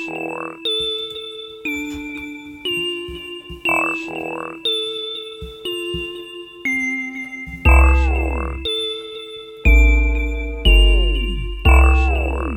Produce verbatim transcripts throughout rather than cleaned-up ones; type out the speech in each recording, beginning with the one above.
four. R four. R four. R four.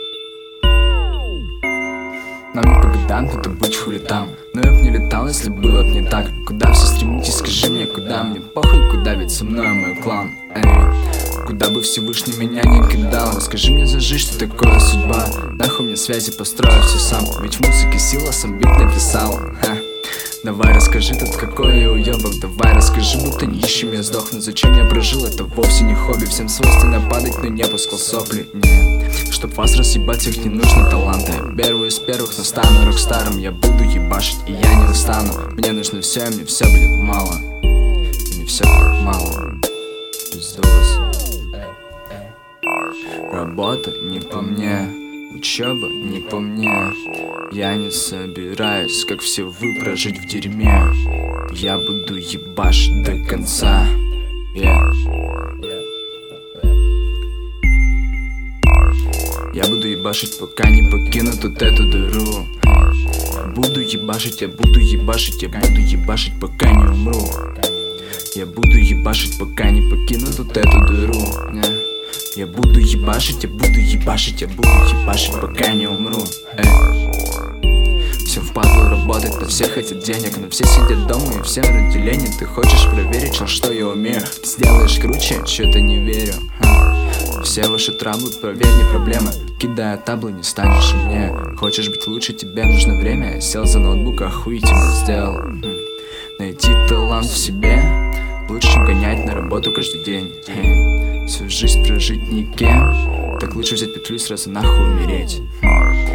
Нам не по годам, кто-то быть хули там. Но я б не летал, если было б не так. Куда все стремитесь, скажи мне, куда? Мне похуй, куда, ведь со мной мой клан. Эй, куда бы Всевышний меня не кидал. Скажи мне за жизнь, что такое судьба. Нахуй мне связи построю все сам. Ведь в музыке сила, сам бит написал. Ха. Давай расскажи тут, какой я уебок. Давай расскажи, будто нищим я сдохну. Зачем я прожил, это вовсе не хобби. Всем свойственно падать, но не пускал сопли. Нет, чтоб вас разъебать, их не нужно таланта. Я первый из первых, но стану рокстаром. Я буду ебашить, и я не устану. Мне нужно все, и мне все будет мало. Мне все будет мало. Пиздос. Работа не по мне, учеба не по мне. Я не собираюсь, как все вы, прожить в дерьме. Я буду ебашить до конца. Yeah. Я буду ебашить, пока не покину тут эту дыру. Буду ебашить, я буду ебашить, я буду ебашить, пока не умру. Я буду ебашить, пока не покину тут эту дыру. Yeah. Я буду ебашить, я буду ебашить, я буду ебашить, пока не умру. Эй. Всем впадло работать, но все хотят денег. Но все сидят дома и всем ради лени. Ты хочешь проверить, что я умею? Ты сделаешь круче, чё-то не верю. Ха. Все ваши траблы, проверь, не проблема. Кидая таблы, не станешь мне. Хочешь быть лучше, тебе нужно время. Я сел за ноутбук, охуительно сделал. Найти талант в себе лучше, чем гонять на работу каждый день. Всю жизнь прожить никем, так лучше взять петлю и сразу нахуй умереть.